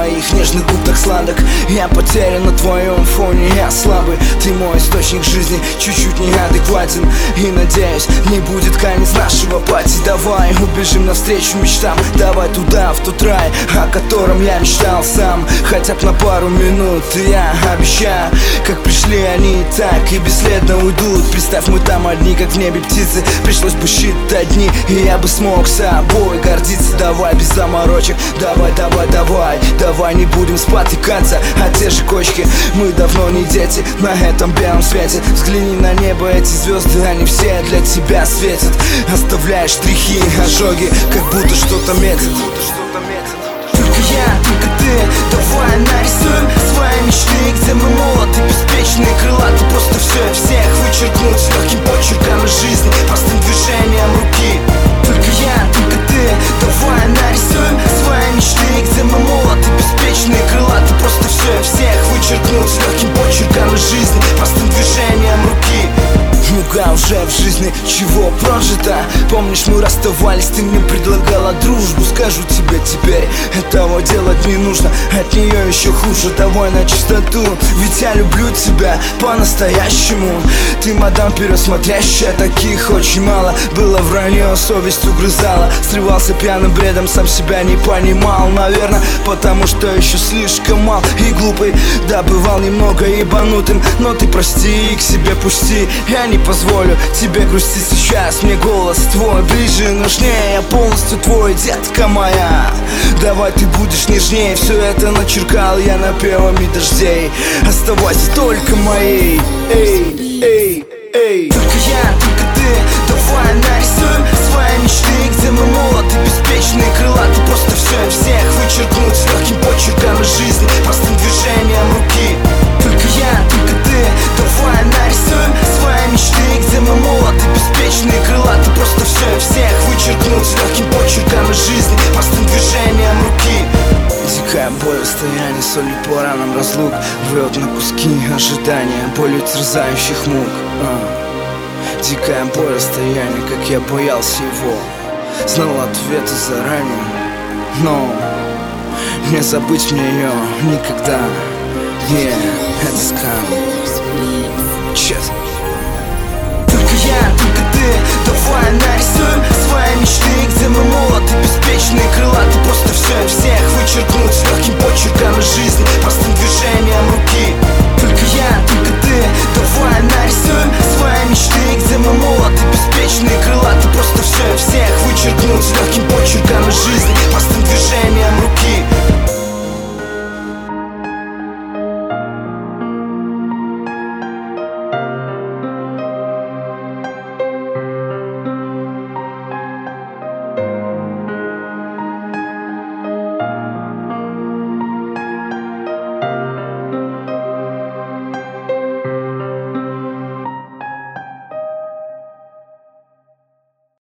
твоих нежных губ так сладок. Я потерян на твоем фоне, я слабый. Ты мой источник жизни, чуть-чуть неадекватен. И надеюсь, не будет конец нашего пати. Давай убежим навстречу мечтам, давай туда, в тот рай, о котором я мечтал сам. Хотя б на пару минут, и я обещаю, как пришли они, так и бесследно уйдут. Представь, мы там одни, как в небе птицы. Пришлось бы считать дни, и я бы смог собой гордиться. Давай без заморочек, давай, давай, давай. Давай не будем спотыкаться о те же кочки. Мы давно не дети на этом белом свете. Взгляни на небо, эти звезды, они все для тебя светят. Оставляешь штрихи, ожоги, как будто что-то метит. Только я, только ты, давай нарисуем свои мечты, где мы молоды, беспечные, крылаты. Просто все и всех вычеркнуть с легким почерком из жизни, простым движением руки. Только я, только ты, давай нарисуем свои мечты, где мы молоды, беспечные, крылаты. Просто все и всех вычеркнуть с легким почерком из жизни, простым движением руки. Ну-ка, уже в жизни чего прожито? Помнишь, мы расставались, ты мне предлагала дружбу. Скажу тебе теперь, этого делать не нужно, от нее еще хуже. Давай на чистоту, ведь я люблю тебя по-настоящему. Ты мадам пересмотрящая, таких очень мало. Было вранье, совесть угрызала. Срывался пьяным бредом, сам себя не понимал. Наверное, потому что еще слишком мал и глупый. Да, бывал немного ебанутым, но ты прости и к себе пусти. Я не позволю тебе грустить сейчас. Мне голос твой ближе, нужнее. Я полностью твой, детка моя. Давай ты будешь нежнее. Все это начеркал я напевами дождей. Оставайся только моей. Эй, эй, эй. Только я, только ты, давай нарисуем свои мечты, где мы молоды, беспечные, крылаты. Просто все и всех вычеркнуть с легким почерком из жизни, простым движением руки. Только я, только ты, давай нарисуем свои мечты, где мы молоды, беспечные, крылаты. Просто все и всех вычеркнуть с легким почерком из жизни, простым движением руки. Дикая боль, расстояние, соль и по ранам разлук рвет на куски ожидания, болью терзающих мук. Дикая боль, расстояние, как я боялся его. Знал ответы заранее, но не забыть мне ее никогда. Это скам. Честно. Только я, только ты, давай нарисуем свои мечты, где мы молоды,